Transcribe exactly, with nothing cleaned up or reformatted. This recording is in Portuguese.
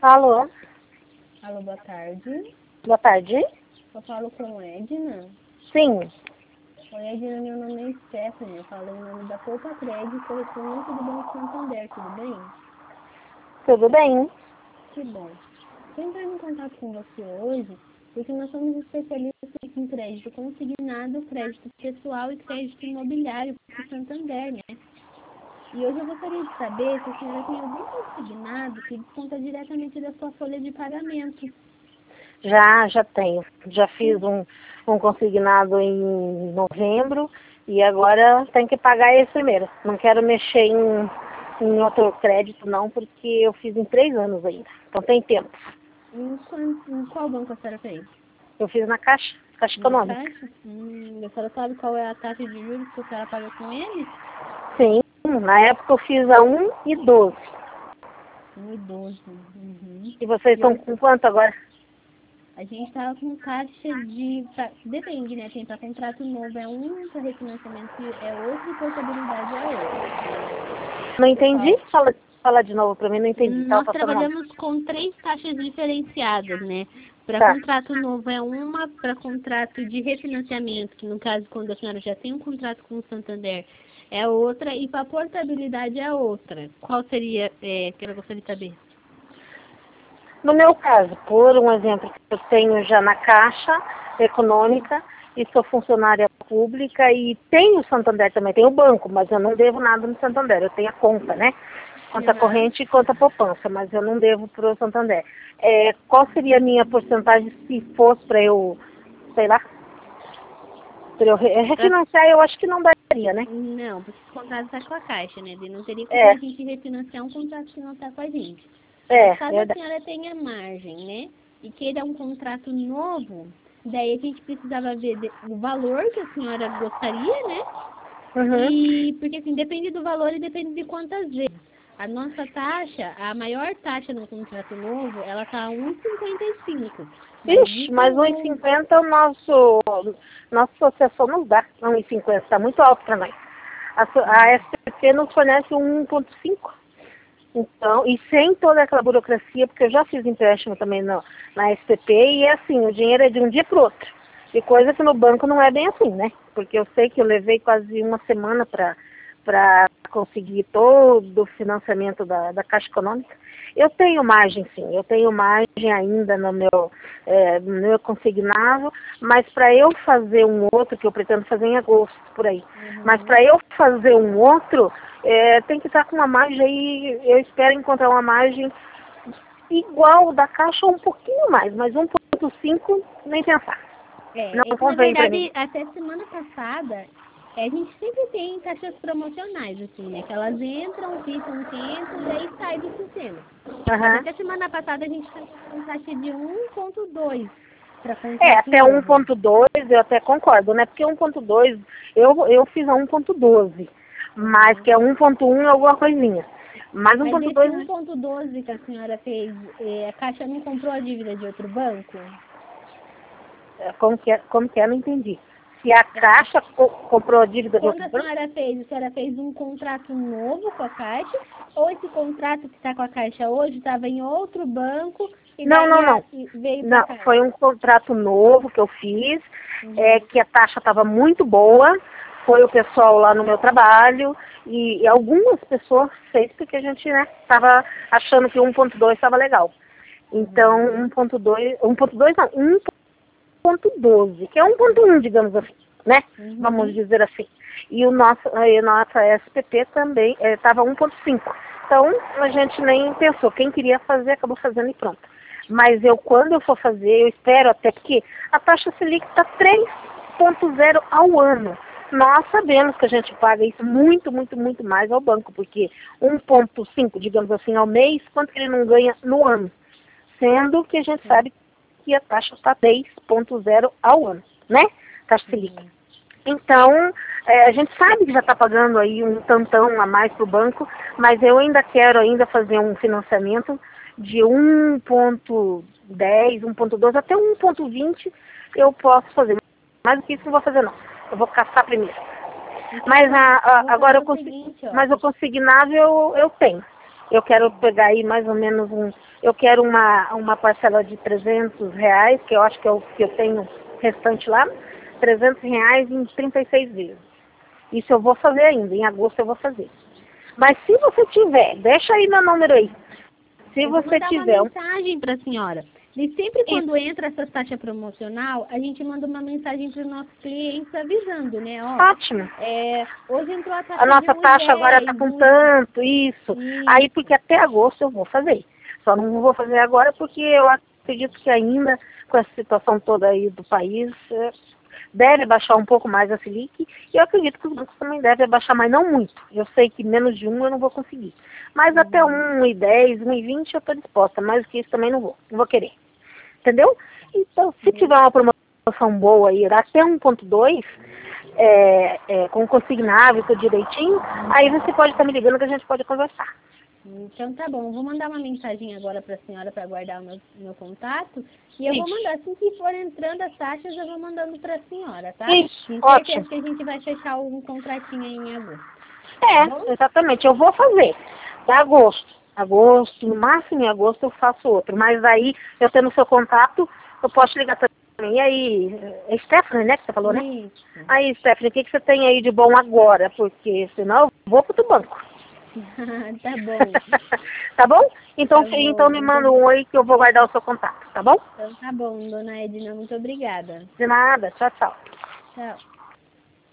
Alô? Alô, boa tarde. Boa tarde. Eu falo com Edna. Sim. Oi, Edna, meu nome é Stephanie. Eu falo em nome da Poupa Crédito, correspondente do Banco Santander, tudo bem? Tudo bem? Que bom. Estou entrando em contato com você hoje porque nós somos especialistas em crédito consignado, crédito pessoal e crédito imobiliário para o Santander, né? E hoje eu gostaria de saber se a senhora tem algum consignado que desconta diretamente da sua folha de pagamento. Já, já tenho. Já fiz um, um consignado em novembro e agora tem que pagar esse primeiro. Não quero mexer em, em outro crédito não, porque eu fiz em três anos ainda. Então tem tempo. Em, qual, em qual banco a senhora fez? Eu fiz na Caixa, Caixa Na Econômica. Caixa? Hum, a senhora sabe qual é a taxa de juros que a senhora paga com ele? Sim, na época eu fiz a um e doze. Um e doze. Uhum. E vocês E estão hoje com quanto agora? a gente estava com taxa de... pra- depende, né? Tem para contrato novo é um, para refinanciamento é outro e portabilidade é outro. Não entendi? Qual? Fala, fala de novo pra mim, não entendi. Tava Nós passando mal. trabalhamos com três taxas diferenciadas, né? Para Tá. contrato novo é uma, para contrato de refinanciamento, que no caso quando a senhora já tem um contrato com o Santander, é outra, e para portabilidade é outra. Qual seria, é, que eu gostaria de saber? No meu caso, por um exemplo que eu tenho já na Caixa Econômica e sou funcionária pública e tenho o Santander também, tenho o banco, mas eu não devo nada no Santander, eu tenho a conta, né? Conta Uhum. corrente e conta poupança, mas eu não devo para o Santander. É, qual seria a minha porcentagem se fosse para eu, sei lá, para eu re- refinanciar, eu acho que não daria, né? Não, porque esse contrato está com a Caixa, né? Daí não teria como É, a gente refinanciar um contrato que não está com a gente. Mas é, caso a verdade. senhora tenha margem, né? E queira um contrato novo, daí a gente precisava ver de- o valor que a senhora gostaria, né? Uhum. E porque assim, depende do valor e depende de quantas vezes. A nossa taxa, a maior taxa no contrato novo, ela tá a um vírgula cinquenta e cinco. Mas Ixi, isso mas um e o cinquenta o nosso, nossa associação não dá um e cinquenta, está muito alto para nós. A, so- a S P P nos fornece um um ponto cinco. Então, e sem toda aquela burocracia, porque eu já fiz empréstimo também no, na S P P e é assim, o dinheiro é de um dia para o outro. E coisa que no banco não é bem assim, né? Porque eu sei que eu levei quase uma semana para para conseguir todo o financiamento da, da Caixa Econômica. Eu tenho margem, sim, eu tenho margem ainda no meu, é, no meu consignado, mas para eu fazer um outro, que eu pretendo fazer em agosto, por aí, mas Uhum. para eu fazer um outro, é, tem que estar com uma margem aí, eu espero encontrar uma margem igual da Caixa ou um pouquinho mais, mas um ponto cinco nem pensar. É, é Não que na convém para mim. verdade, até semana passada, é, a gente sempre tem taxas promocionais, assim, né? Que elas entram, ficam um tempo, daí sai do sistema. Mas Aham. até semana passada a gente estava com taxa de um ponto dois para É, contrato até um novo. ponto dois eu até concordo, né? Porque um ponto dois eu, eu fiz a um ponto doze, mas Uhum. que é um ponto um alguma coisinha. Mas Mas esse um ponto dois, um ponto doze que a senhora fez, é, a Caixa não comprou a dívida de outro banco? é, como que é, como que é, não entendi. Se a É, a- Caixa co- comprou a dívida de Quando outro a banco? senhora fez, a senhora fez um contrato novo com a Caixa, ou esse contrato que está com a Caixa hoje estava em outro banco e Não, daí não, a- não. e veio para Não, cá? foi um contrato novo que eu fiz, é, Uhum. que a taxa estava muito boa, foi o pessoal lá no meu trabalho, e, e algumas pessoas fez porque a gente estava achando que um ponto dois estava legal. Então, Uhum. um ponto dois, um ponto dois não, um ponto doze, que é um ponto um, digamos assim, né? Vamos Uhum. dizer assim. E o nosso, a nossa S P P também estava um ponto cinco. Então, a gente nem pensou. Quem queria fazer, acabou fazendo e pronto. Mas eu, quando eu for fazer, eu espero até porque a taxa Selic está três ponto zero ao ano. Nós sabemos que a gente paga isso muito, muito, muito mais ao banco, porque um ponto cinco, digamos assim, ao mês, quanto que ele não ganha no ano? Sendo que a gente Sim. sabe que a taxa está três ponto zero ao ano, né? Taxa Selic. Uhum. Então, é, a gente sabe que já está pagando aí um tantão a mais para o banco, mas eu ainda quero ainda fazer um financiamento de um ponto dez, um ponto doze, até um ponto vinte eu posso fazer. Mais do que isso não vou fazer não. Eu vou caçar primeiro. Então, Mas a, eu a- vou agora fazer eu o consigo, seguinte, ó. mas o consignável eu, eu tenho. Eu quero pegar aí mais ou menos uns eu quero uma, uma parcela de trezentos reais, que eu acho que eu, que eu tenho restante lá, trezentos reais em trinta e seis vezes. Isso eu vou fazer ainda, em agosto eu vou fazer. Mas se você tiver, deixa aí meu número aí. Se eu vou você mandar tiver... uma mensagem para a senhora. E sempre quando Isso. entra essa taxa promocional, a gente manda uma mensagem para os nossos clientes avisando, né? Ó, Ótimo. é, hoje entrou a taxa A nossa de taxa agora está um e dez, com um tanto, isso. e... Aí, porque até agosto eu vou fazer. Só não vou fazer agora porque eu acredito que ainda, com essa situação toda aí do país, é, deve baixar um pouco mais a Selic. E eu acredito que os bancos também devem baixar, mas não muito. Eu sei que menos de um eu não vou conseguir. Mas Uhum. até um e dez, um e vinte eu estou disposta. Mais do que isso também não vou. Não vou querer. Entendeu? Então, se tiver uma promoção boa aí, até um ponto dois, é, é, com consignável, tudo direitinho, aí você pode estar me ligando que a gente pode conversar. Então tá bom, vou mandar uma mensagem agora para a senhora para guardar o meu, meu contato. E eu vou Isso. mandar, assim que for entrando as taxas, eu vou mandando para a senhora, tá? Isso, Tenho ótimo. certeza que a gente vai fechar um contratinho aí em agosto. É, Tá bom? exatamente. Eu vou fazer. Até agosto. Agosto, no máximo em agosto eu faço outro. Mas aí, eu tendo o seu contato, eu posso ligar também. E aí, é Stephanie, né, que você falou, né? Isso. Aí, Stephanie, o que, que você tem aí de bom agora? Porque senão eu vou pro outro banco. Tá bom. Tá bom? Então, Tá fi- então bom. me Muito... manda um oi que eu vou guardar o seu contato, tá bom? Então tá bom, dona Edna, muito obrigada. De nada. Tchau, tchau. Tchau.